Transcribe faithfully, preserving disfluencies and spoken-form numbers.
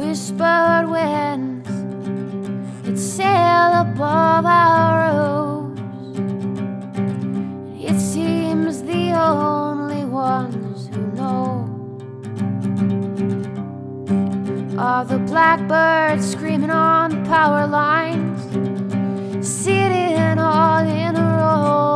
whispered winds that sail above our roofs. It seems the only ones who know are the blackbirds screaming on the power lines, sitting all in a row.